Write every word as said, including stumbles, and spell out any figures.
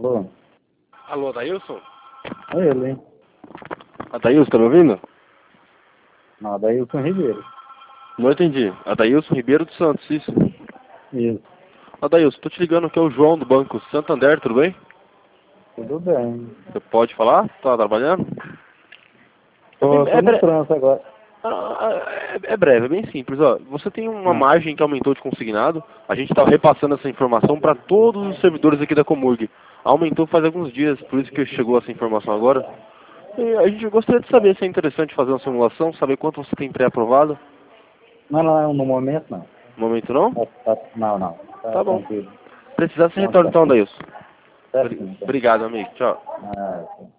Alô? Alô, Adailson? É ele, hein? Adailson, tá me ouvindo? Não, daí o Ribeiro. Não entendi. Adailson Ribeiro dos Santos, isso? Isso. Adailson, tô te ligando aqui, é o João do Banco Santander, tudo bem? Tudo bem. Você pode falar? Tá trabalhando? É, bem, Tô, tô é, no bre... trânsito agora. ah, é, é breve, é bem simples. Ó. Você tem uma Ah, margem que aumentou de consignado, a gente está repassando essa informação para todos os servidores aqui da Comurg. Aumentou faz alguns dias, por isso que chegou essa informação agora. E a gente gostaria de saber se é interessante fazer uma simulação, saber quanto você tem pré-aprovado. não, não, no momento não. No momento não? Tá, tá, não, não. Tá Tá bom. tranquilo. Precisar, você Então retorna tá. então, Dailson. Certinho, então. Obrigado, amigo. Tchau. Ah,